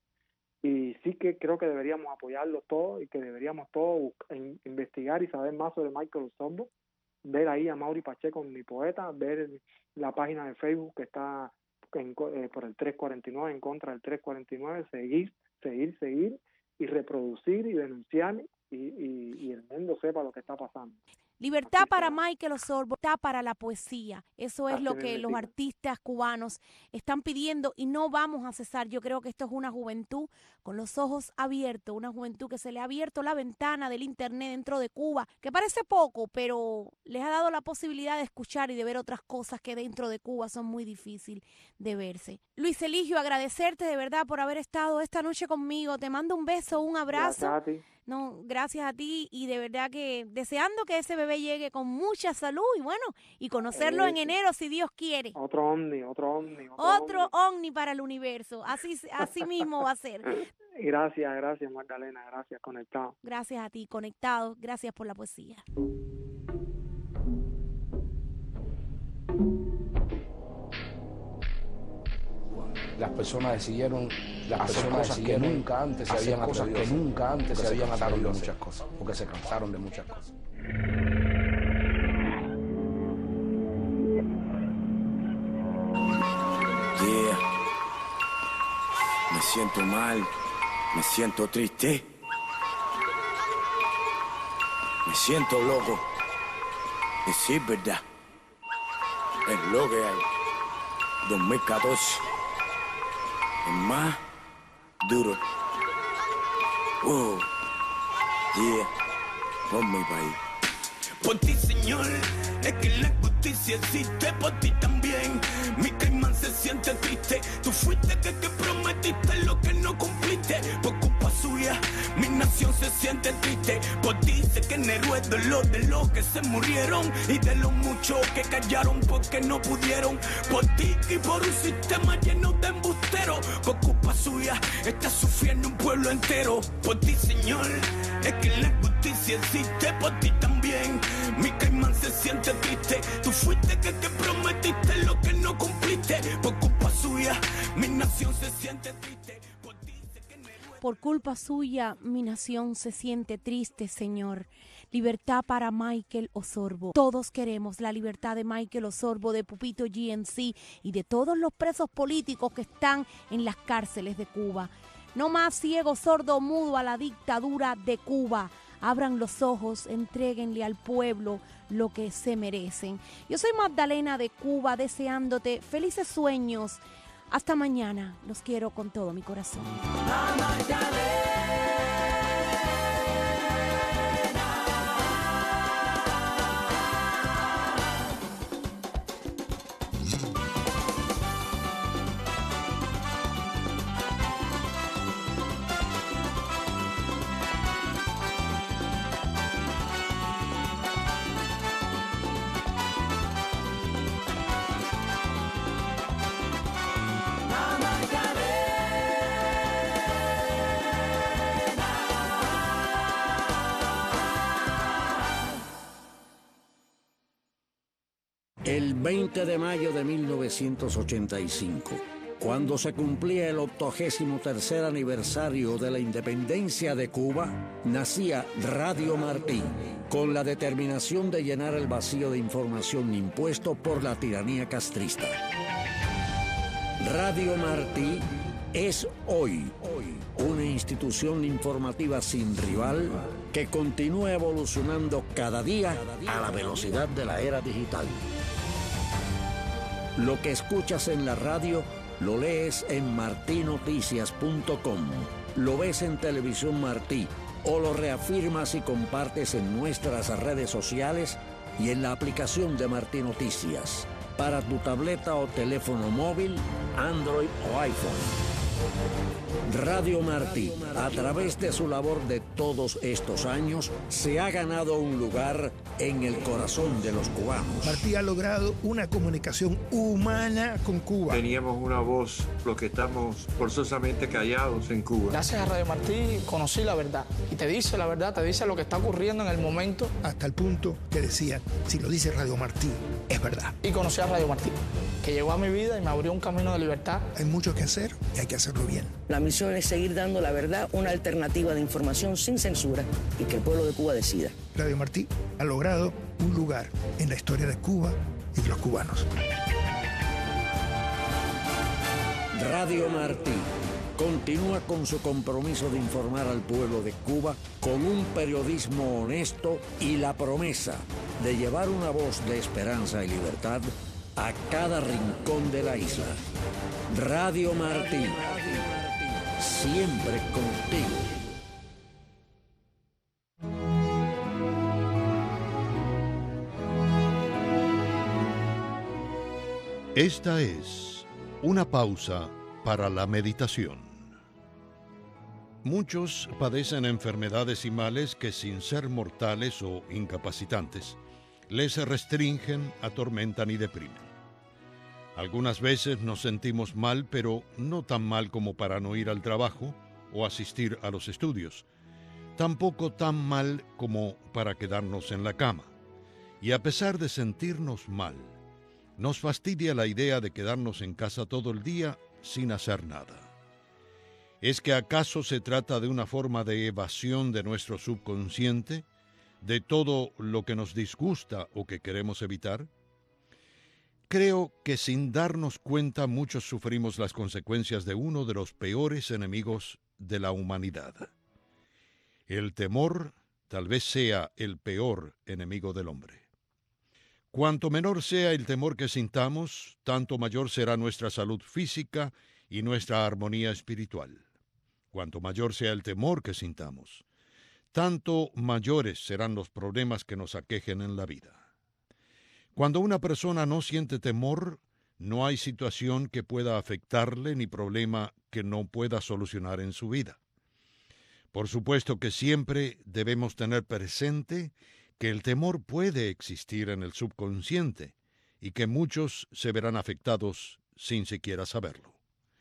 y sí que creo que deberíamos apoyarlo todos y que deberíamos todos investigar y saber más sobre Michael Osorbo, ver ahí a Mauri Pacheco, mi poeta, ver la página de Facebook que está en, eh, por el tres cuarenta y nueve, en contra del tres cuarenta y nueve, seguir, seguir, seguir y reproducir y denunciar y, y, y el mundo sepa lo que está pasando. Libertad para Michael Osorbo, libertad para la poesía. Eso es Así lo que los artistas cubanos están pidiendo y no vamos a cesar. Yo creo que esto es una juventud con los ojos abiertos, una juventud que se le ha abierto la ventana del internet dentro de Cuba, que parece poco, pero les ha dado la posibilidad de escuchar y de ver otras cosas que dentro de Cuba son muy difíciles de verse. Luis Eligio, agradecerte de verdad por haber estado esta noche conmigo. Te mando un beso, un abrazo. Gracias a ti. No, gracias a ti y de verdad que deseando que ese bebé llegue con mucha salud y bueno, y conocerlo eh, en enero si Dios quiere. Otro ovni, otro ovni. Otro, otro ovni. ovni para el universo, así, así mismo va a ser. Gracias, gracias Magdalena, gracias, conectado. Gracias a ti, conectado, gracias por la poesía. Las personas decidieron las personas cosas que nunca antes se habían cosas que nunca antes se habían atrevido de muchas cosas, porque se cansaron de muchas cosas. Yeah. Me siento mal, me siento triste, me siento loco. Y sí, es verdad, es lo que hay. dos mil catorce, es más duro. Wow, yeah, por mi país. Por ti, Señor, es que la justicia existe, por ti también. Mi caimán se siente triste. Tú fuiste que, que prometiste lo que no cumpliste. Por culpa suya, mi nación se siente triste. Por ti sé que en héroe es dolor de los que se murieron y de los muchos que callaron porque no pudieron. Por ti y por un sistema lleno de embusteros. Por culpa suya está sufriendo un pueblo entero. Por ti, Señor, es que la justicia existe, por ti también. Mi caimán se siente triste. Tú fuiste que, que prometiste lo que no cumpliste. Por culpa suya, mi nación se siente triste. Por culpa suya, mi nación se siente triste, Señor. Libertad para Michael Osorbo. Todos queremos la libertad de Michael Osorbo, de Pupito G N C y de todos los presos políticos que están en las cárceles de Cuba. No más ciego, sordo, mudo a la dictadura de Cuba. Abran los ojos, entréguenle al pueblo lo que se merecen. Yo soy Magdalena de Cuba, deseándote felices sueños. Hasta mañana. Los quiero con todo mi corazón. El veinte de mayo de mil novecientos ochenta y cinco, cuando se cumplía el octogésimo tercer aniversario de la independencia de Cuba, nacía Radio Martí, con la determinación de llenar el vacío de información impuesto por la tiranía castrista. Radio Martí es hoy, hoy una institución informativa sin rival que continúa evolucionando cada día a la velocidad de la era digital. Lo que escuchas en la radio lo lees en martí noticias punto com, lo ves en Televisión Martí o lo reafirmas y compartes en nuestras redes sociales y en la aplicación de Martí Noticias para tu tableta o teléfono móvil, Android o iPhone. Radio Martí, a través de su labor de todos estos años, se ha ganado un lugar en el corazón de los cubanos. Martí ha logrado una comunicación humana con Cuba. Teníamos una voz, los que estamos forzosamente callados en Cuba. Gracias a Radio Martí conocí la verdad. Y te dice la verdad, te dice lo que está ocurriendo en el momento. Hasta el punto que decían, si lo dice Radio Martí, es verdad. Y conocí a Radio Martí, que llegó a mi vida y me abrió un camino de libertad. Hay mucho que hacer y hay que hacerlo bien. La misión es seguir dando la verdad, una alternativa de información sin censura y que el pueblo de Cuba decida. Radio Martí ha logrado un lugar en la historia de Cuba y de los cubanos. Radio Martí continúa con su compromiso de informar al pueblo de Cuba con un periodismo honesto y la promesa de llevar una voz de esperanza y libertad a cada rincón de la isla. Radio Martí, siempre contigo. Esta es una pausa para la meditación. Muchos padecen enfermedades y males que, sin ser mortales o incapacitantes, les restringen, atormentan y deprimen. Algunas veces nos sentimos mal, pero no tan mal como para no ir al trabajo o asistir a los estudios. Tampoco tan mal como para quedarnos en la cama. Y a pesar de sentirnos mal, nos fastidia la idea de quedarnos en casa todo el día sin hacer nada. ¿Es que acaso se trata de una forma de evasión de nuestro subconsciente, de todo lo que nos disgusta o que queremos evitar? Creo que sin darnos cuenta muchos sufrimos las consecuencias de uno de los peores enemigos de la humanidad. El temor tal vez sea el peor enemigo del hombre. Cuanto menor sea el temor que sintamos, tanto mayor será nuestra salud física y nuestra armonía espiritual. Cuanto mayor sea el temor que sintamos, tanto mayores serán los problemas que nos aquejen en la vida. Cuando una persona no siente temor, no hay situación que pueda afectarle ni problema que no pueda solucionar en su vida. Por supuesto que siempre debemos tener presente que el temor puede existir en el subconsciente y que muchos se verán afectados sin siquiera saberlo.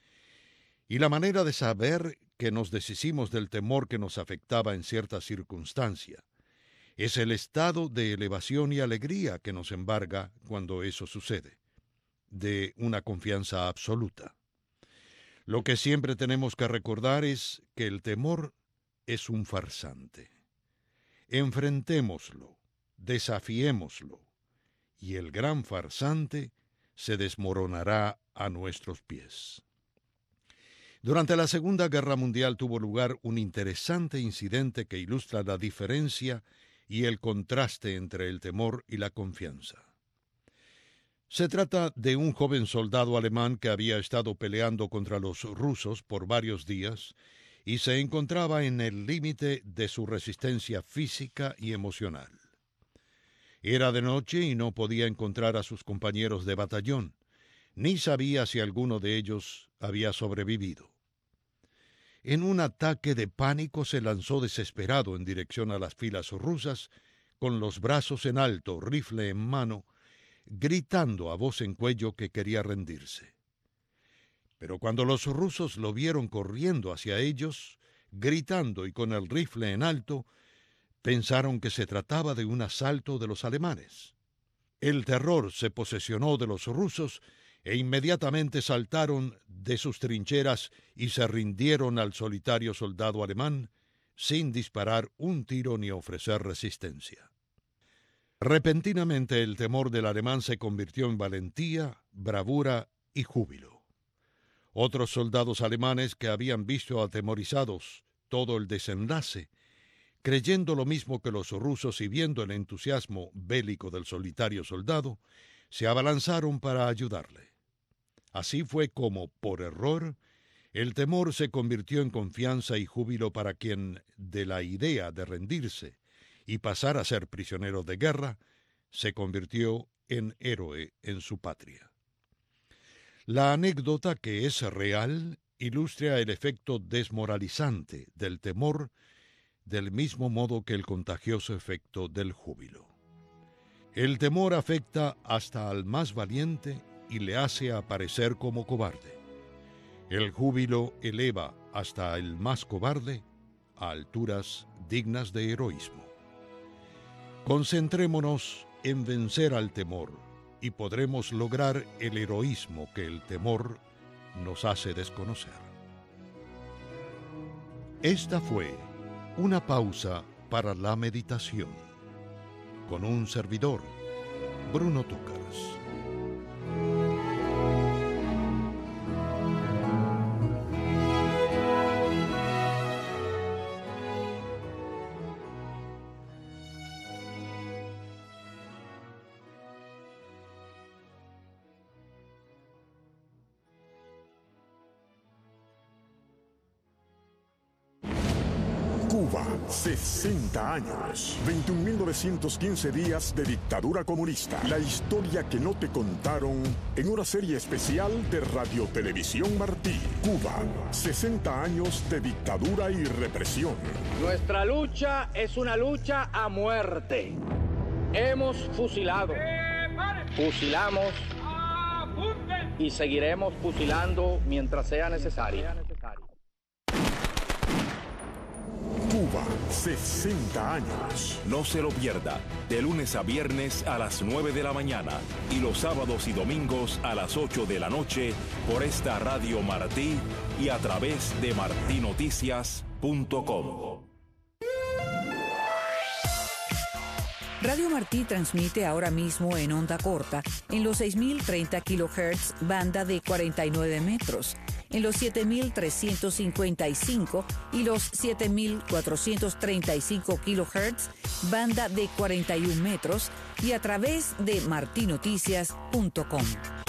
Y la manera de saber que nos deshicimos del temor que nos afectaba en cierta circunstancia es el estado de elevación y alegría que nos embarga cuando eso sucede, de una confianza absoluta. Lo que siempre tenemos que recordar es que el temor es un farsante. Enfrentémoslo, desafiémoslo, y el gran farsante se desmoronará a nuestros pies. Durante la Segunda Guerra Mundial tuvo lugar un interesante incidente que ilustra la diferencia y el contraste entre el temor y la confianza. Se trata de un joven soldado alemán que había estado peleando contra los rusos por varios días y se encontraba en el límite de su resistencia física y emocional. Era de noche y no podía encontrar a sus compañeros de batallón, ni sabía si alguno de ellos había sobrevivido. En un ataque de pánico se lanzó desesperado en dirección a las filas rusas, con los brazos en alto, rifle en mano, gritando a voz en cuello que quería rendirse. Pero cuando los rusos lo vieron corriendo hacia ellos, gritando y con el rifle en alto, pensaron que se trataba de un asalto de los alemanes. El terror se posesionó de los rusos e inmediatamente saltaron de sus trincheras y se rindieron al solitario soldado alemán sin disparar un tiro ni ofrecer resistencia. Repentinamente el temor del alemán se convirtió en valentía, bravura y júbilo. Otros soldados alemanes que habían visto atemorizados todo el desenlace, creyendo lo mismo que los rusos y viendo el entusiasmo bélico del solitario soldado, se abalanzaron para ayudarle. Así fue como, por error, el temor se convirtió en confianza y júbilo para quien, de la idea de rendirse y pasar a ser prisionero de guerra, se convirtió en héroe en su patria. La anécdota, que es real, ilustra el efecto desmoralizante del temor, del mismo modo que el contagioso efecto del júbilo. El temor afecta hasta al más valiente y le hace aparecer como cobarde. El júbilo eleva hasta el más cobarde a alturas dignas de heroísmo. Concentrémonos en vencer al temor y podremos lograr el heroísmo que el temor nos hace desconocer. Esta fue una pausa para la meditación con un servidor, Bruno Túcaras. Cuba, sesenta años, veintiún mil novecientos quince días de dictadura comunista. La historia que no te contaron en una serie especial de Radio Televisión Martí. Cuba, sesenta años de dictadura y represión. Nuestra lucha es una lucha a muerte. Hemos fusilado, fusilamos y seguiremos fusilando mientras sea necesario. Cuba, sesenta años. No se lo pierda, de lunes a viernes a las nueve de la mañana y los sábados y domingos a las ocho de la noche por esta Radio Martí y a través de martí noticias punto com. Radio Martí transmite ahora mismo en onda corta en los seis mil treinta kilohertz, banda de cuarenta y nueve metros, en los siete mil trescientos cincuenta y cinco y los siete mil cuatrocientos treinta y cinco kilohertz, banda de cuarenta y un metros, y a través de martí noticias punto com.